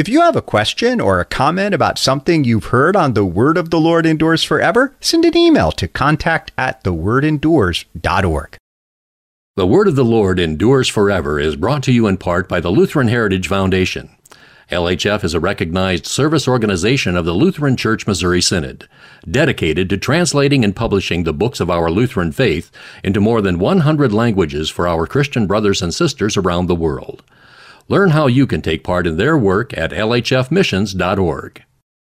If you have a question or a comment about something you've heard on The Word of the Lord Endures Forever, send an email to contact@thewordendures.org. The Word of the Lord Endures Forever is brought to you in part by the Lutheran Heritage Foundation. LHF is a recognized service organization of the Lutheran Church Missouri Synod, dedicated to translating and publishing the books of our Lutheran faith into more than 100 languages for our Christian brothers and sisters around the world. Learn how you can take part in their work at lhfmissions.org.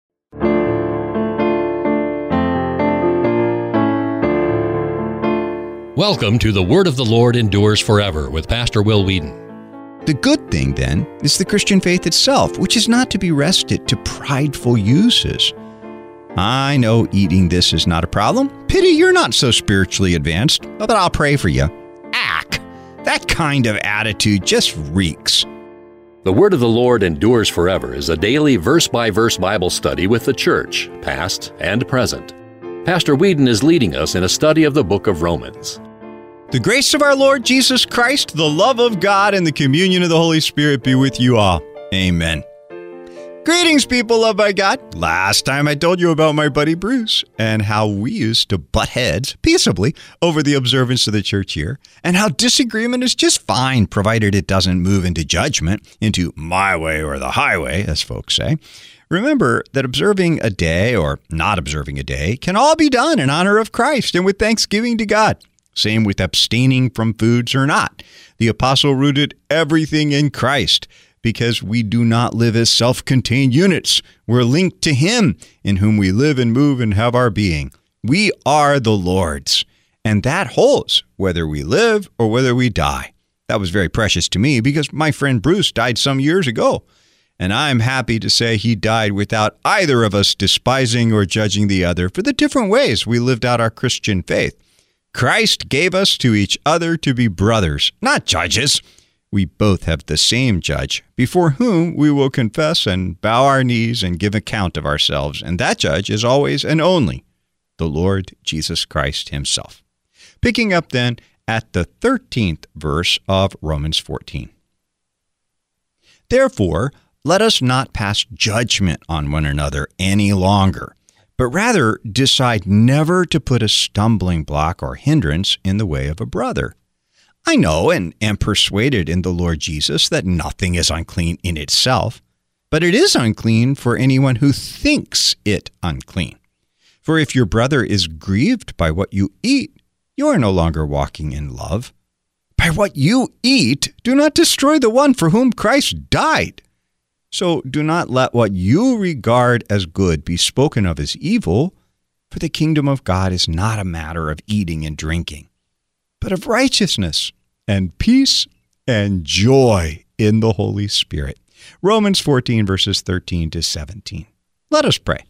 Welcome to The Word of the Lord Endures Forever with Pastor Will Whedon. The good thing, then, is the Christian faith itself, which is not to be wrested to prideful uses. I know eating this is not a problem. Pity you're not so spiritually advanced, but I'll pray for you. Ack! That kind of attitude just reeks. The Word of the Lord Endures Forever is a daily verse-by-verse Bible study with the church, past and present. Pastor Whedon is leading us in a study of the book of Romans. The grace of our Lord Jesus Christ, the love of God, and the communion of the Holy Spirit be with you all. Amen. Greetings, people loved by God. Last time I told you about my buddy Bruce and how we used to butt heads peaceably over the observance of the church year, and how disagreement is just fine provided it doesn't move into judgment, into my way or the highway, as folks say. Remember that observing a day or not observing a day can all be done in honor of Christ and with thanksgiving to God. Same with abstaining from foods or not. The apostle rooted everything in Christ because we do not live as self-contained units. We're linked to Him in whom we live and move and have our being. We are the Lord's, and that holds whether we live or whether we die. That was very precious to me because my friend Bruce died some years ago, and I'm happy to say he died without either of us despising or judging the other for the different ways we lived out our Christian faith. Christ gave us to each other to be brothers, not judges. We both have the same judge, before whom we will confess and bow our knees and give account of ourselves, and that judge is always and only the Lord Jesus Christ Himself. Picking up then at the 13th verse of Romans 14. Therefore, let us not pass judgment on one another any longer, but rather decide never to put a stumbling block or hindrance in the way of a brother. I know and am persuaded in the Lord Jesus that nothing is unclean in itself, but it is unclean for anyone who thinks it unclean. For if your brother is grieved by what you eat, you are no longer walking in love. By what you eat, do not destroy the one for whom Christ died. So do not let what you regard as good be spoken of as evil, for the kingdom of God is not a matter of eating and drinking, but of righteousness and peace and joy in the Holy Spirit. Romans 14, verses 13 to 17. Let us pray.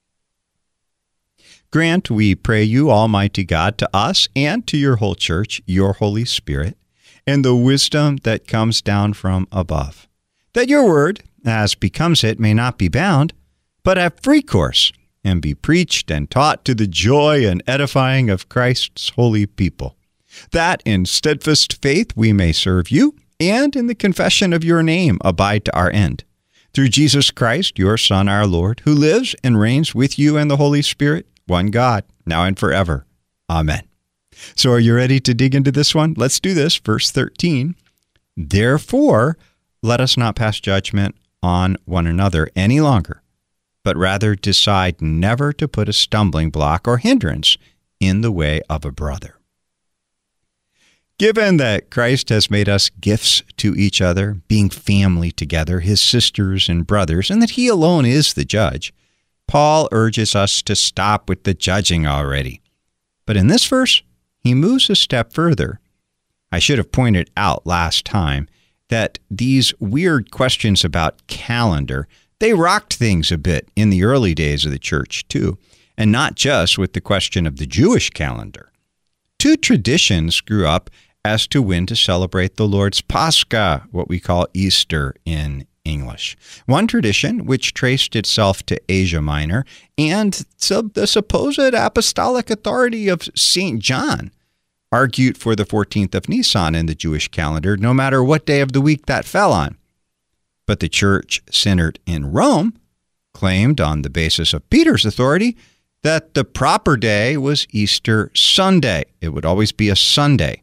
Grant, we pray you, Almighty God, to us and to your whole church, your Holy Spirit, and the wisdom that comes down from above, that your word, as becomes it, may not be bound, but have free course, and be preached and taught to the joy and edifying of Christ's holy people, that in steadfast faith we may serve you, and in the confession of your name abide to our end. Through Jesus Christ, your Son, our Lord, who lives and reigns with you and the Holy Spirit, one God, now and forever. Amen. So are you ready to dig into this one? Let's do this. Verse 13. Therefore, let us not pass judgment on one another any longer, but rather decide never to put a stumbling block or hindrance in the way of a brother. Given that Christ has made us gifts to each other, being family together, His sisters and brothers, and that He alone is the judge, Paul urges us to stop with the judging already. But in this verse, he moves a step further. I should have pointed out last time that these weird questions about calendar, they rocked things a bit in the early days of the church too, and not just with the question of the Jewish calendar. Two traditions grew up as to when to celebrate the Lord's Pascha, what we call Easter in English. One tradition, which traced itself to Asia Minor, and the supposed apostolic authority of St. John, argued for the 14th of Nisan in the Jewish calendar, no matter what day of the week that fell on. But the church centered in Rome claimed, on the basis of Peter's authority, that the proper day was Easter Sunday. It would always be a Sunday.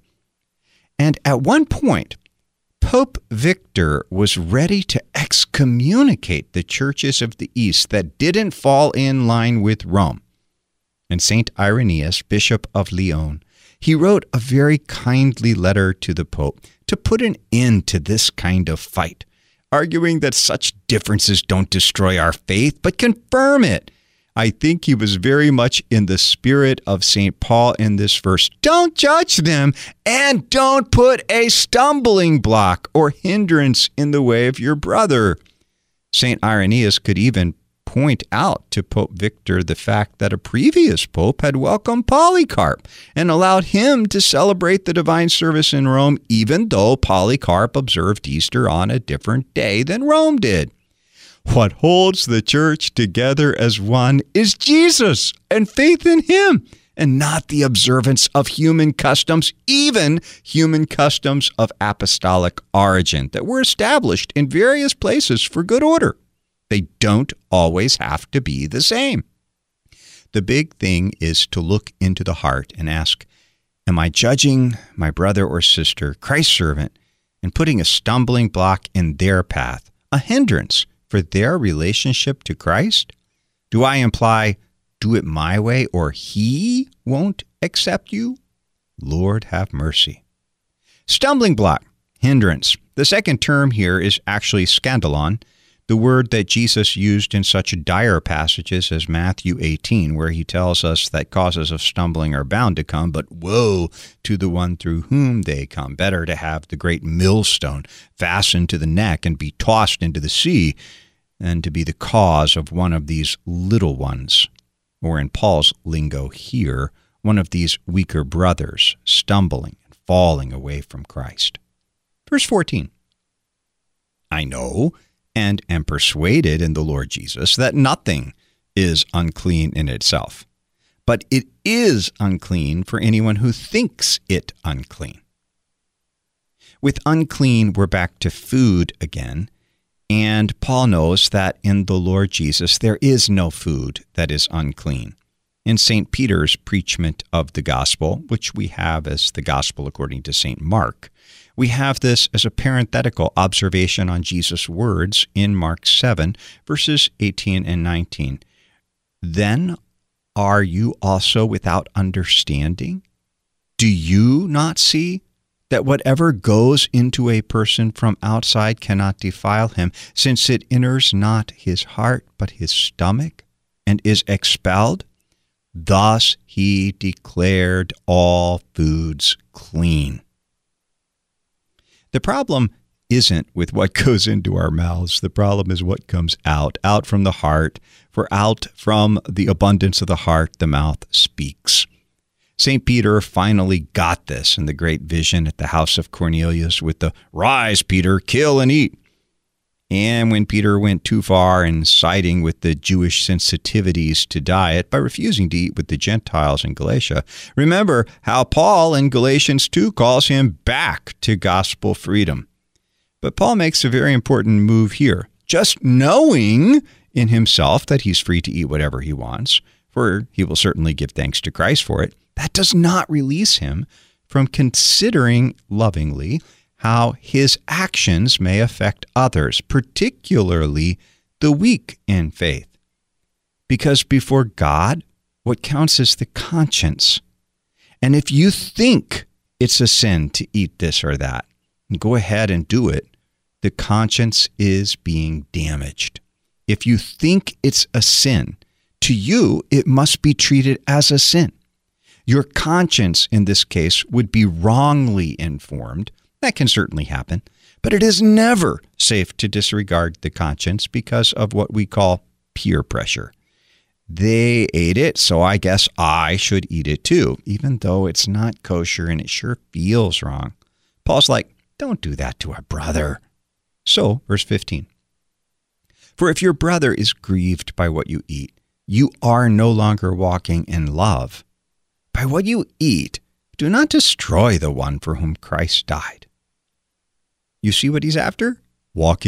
And at one point, Pope Victor was ready to excommunicate the churches of the East that didn't fall in line with Rome. And St. Irenaeus, Bishop of Lyon, he wrote a very kindly letter to the Pope to put an end to this kind of fight, arguing that such differences don't destroy our faith, but confirm it. I think he was very much in the spirit of St. Paul in this verse. Don't judge them, and don't put a stumbling block or hindrance in the way of your brother. St. Irenaeus could even point out to Pope Victor the fact that a previous pope had welcomed Polycarp and allowed him to celebrate the divine service in Rome, even though Polycarp observed Easter on a different day than Rome did. What holds the church together as one is Jesus and faith in him, and not the observance of human customs, even human customs of apostolic origin that were established in various places for good order. They don't always have to be the same. The big thing is to look into the heart and ask, am I judging my brother or sister, Christ's servant, and putting a stumbling block in their path, a hindrance for their relationship to Christ? Do I imply, do it my way or he won't accept you? Lord, have mercy. Stumbling block, hindrance. The second term here is actually scandalon, the word that Jesus used in such dire passages as Matthew 18, where he tells us that causes of stumbling are bound to come, but woe to the one through whom they come. Better to have the great millstone fastened to the neck and be tossed into the sea than to be the cause of one of these little ones, or in Paul's lingo here, one of these weaker brothers stumbling and falling away from Christ. Verse 14, I know and am persuaded in the Lord Jesus that nothing is unclean in itself, but it is unclean for anyone who thinks it unclean. With unclean, we're back to food again, and Paul knows that in the Lord Jesus there is no food that is unclean. In St. Peter's preachment of the gospel, which we have as the gospel according to St. Mark, we have this as a parenthetical observation on Jesus' words in Mark 7, verses 18 and 19. Then are you also without understanding? Do you not see that whatever goes into a person from outside cannot defile him, since it enters not his heart but his stomach, and is expelled? Thus he declared all foods clean. The problem isn't with what goes into our mouths. The problem is what comes out from the heart. For out from the abundance of the heart, the mouth speaks. St. Peter finally got this in the great vision at the house of Cornelius with the, "Rise, Peter, kill and eat." And when Peter went too far in siding with the Jewish sensitivities to diet by refusing to eat with the Gentiles in Galatia, remember how Paul in Galatians 2 calls him back to gospel freedom. But Paul makes a very important move here. Just knowing in himself that he's free to eat whatever he wants, for he will certainly give thanks to Christ for it, that does not release him from considering lovingly how his actions may affect others, particularly the weak in faith. Because before God, what counts is the conscience. And if you think it's a sin to eat this or that, go ahead and do it. The conscience is being damaged. If you think it's a sin, to you, it must be treated as a sin. Your conscience, in this case, would be wrongly informed. That can certainly happen, but it is never safe to disregard the conscience because of what we call peer pressure. They ate it, so I guess I should eat it too, even though it's not kosher and it sure feels wrong. Paul's like, don't do that to our brother. So, verse 15. For if your brother is grieved by what you eat, you are no longer walking in love. By what you eat, do not destroy the one for whom Christ died. You see what he's after? Walking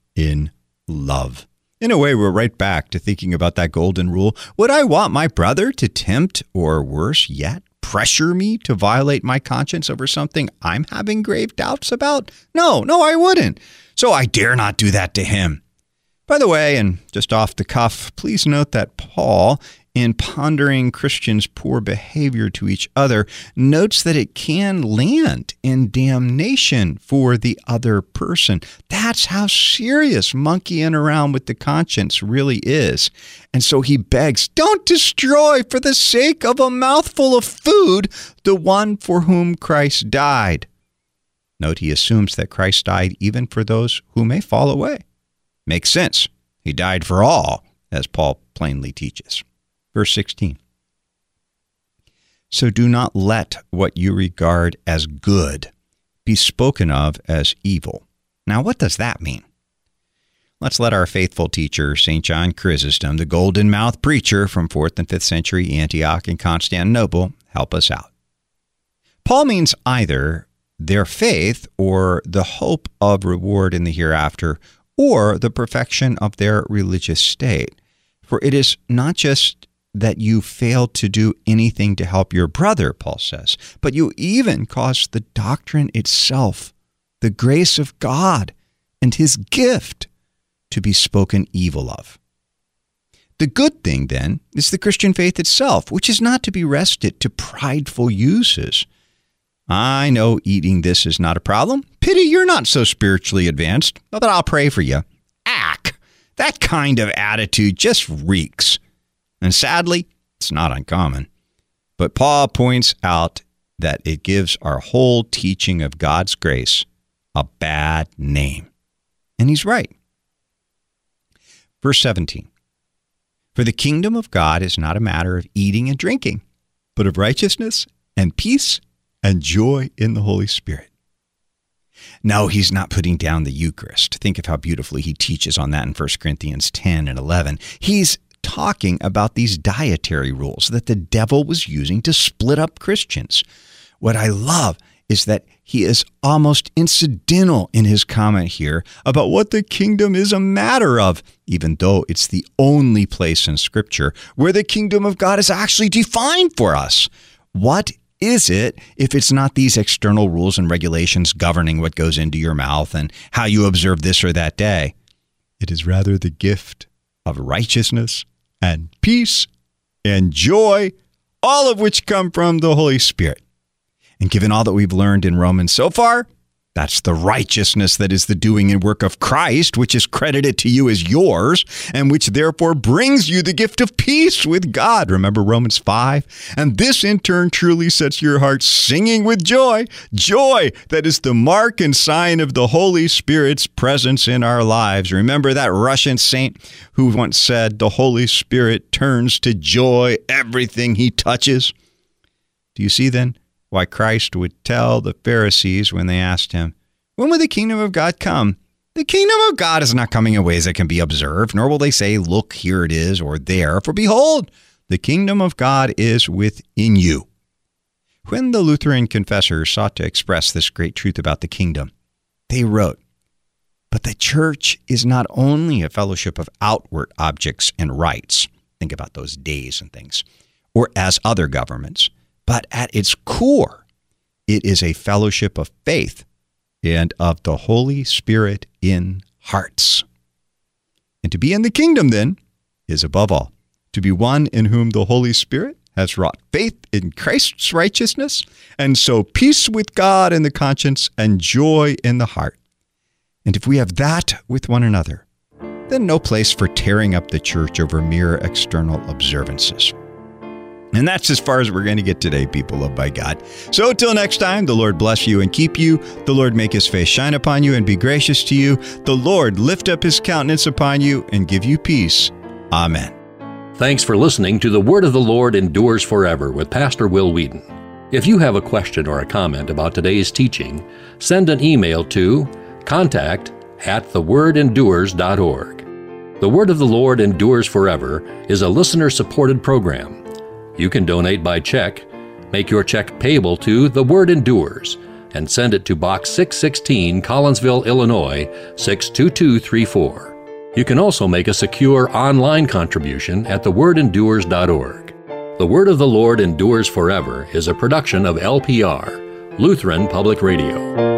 in love. In a way, we're right back to thinking about that golden rule. Would I want my brother to tempt, or worse yet, pressure me to violate my conscience over something I'm having grave doubts about? No, I wouldn't. So I dare not do that to him. By the way, and just off the cuff, please note that Paul, in pondering Christians' poor behavior to each other, notes that it can land in damnation for the other person. That's how serious monkeying around with the conscience really is. And so he begs, don't destroy for the sake of a mouthful of food the one for whom Christ died. Note he assumes that Christ died even for those who may fall away. Makes sense. He died for all, as Paul plainly teaches. Verse 16. So do not let what you regard as good be spoken of as evil. Now, what does that mean? Let's let our faithful teacher, St. John Chrysostom, the golden-mouthed preacher from 4th and 5th century Antioch and Constantinople, help us out. Paul means either their faith or the hope of reward in the hereafter, or the perfection of their religious state. For it is not just that you failed to do anything to help your brother, Paul says, but you even caused the doctrine itself, the grace of God and his gift, to be spoken evil of. The good thing, then, is the Christian faith itself, which is not to be wrested to prideful uses. I know eating this is not a problem. Pity you're not so spiritually advanced, but I'll pray for you. That kind of attitude just reeks. And sadly, it's not uncommon. But Paul points out that it gives our whole teaching of God's grace a bad name. And he's right. Verse 17. For the kingdom of God is not a matter of eating and drinking, but of righteousness and peace and joy in the Holy Spirit. No, he's not putting down the Eucharist. Think of how beautifully he teaches on that in 1 Corinthians 10 and 11. He's talking about these dietary rules that the devil was using to split up Christians. What I love is that he is almost incidental in his comment here about what the kingdom is a matter of, even though it's the only place in Scripture where the kingdom of God is actually defined for us. What is it if it's not these external rules and regulations governing what goes into your mouth and how you observe this or that day? It is rather the gift of righteousness and peace and joy, all of which come from the Holy Spirit. And given all that we've learned in Romans so far, that's the righteousness that is the doing and work of Christ, which is credited to you as yours, and which therefore brings you the gift of peace with God. Remember Romans 5? And this in turn truly sets your heart singing with joy, joy that is the mark and sign of the Holy Spirit's presence in our lives. Remember that Russian saint who once said, the Holy Spirit turns to joy everything he touches? Do you see then why Christ would tell the Pharisees when they asked him, when will the kingdom of God come? The kingdom of God is not coming in ways that can be observed, nor will they say, look, here it is, or there. For behold, the kingdom of God is within you. When the Lutheran confessors sought to express this great truth about the kingdom, they wrote, but the church is not only a fellowship of outward objects and rites, think about those days and things, or as other governments, but at its core, it is a fellowship of faith and of the Holy Spirit in hearts. And to be in the kingdom, then, is above all to be one in whom the Holy Spirit has wrought faith in Christ's righteousness, and so peace with God in the conscience and joy in the heart. And if we have that with one another, then no place for tearing up the church over mere external observances. And that's as far as we're going to get today, people loved by God. So until next time, the Lord bless you and keep you. The Lord make his face shine upon you and be gracious to you. The Lord lift up his countenance upon you and give you peace. Amen. Thanks for listening to The Word of the Lord Endures Forever with Pastor Will Wheaton. If you have a question or a comment about today's teaching, send an email to contact@thewordendures.org. The Word of the Lord Endures Forever is a listener-supported program. You can donate by check. Make your check payable to The Word Endures, and send it to Box 616, Collinsville, Illinois, 62234. You can also make a secure online contribution at thewordendures.org. The Word of the Lord Endures Forever is a production of LPR, Lutheran Public Radio.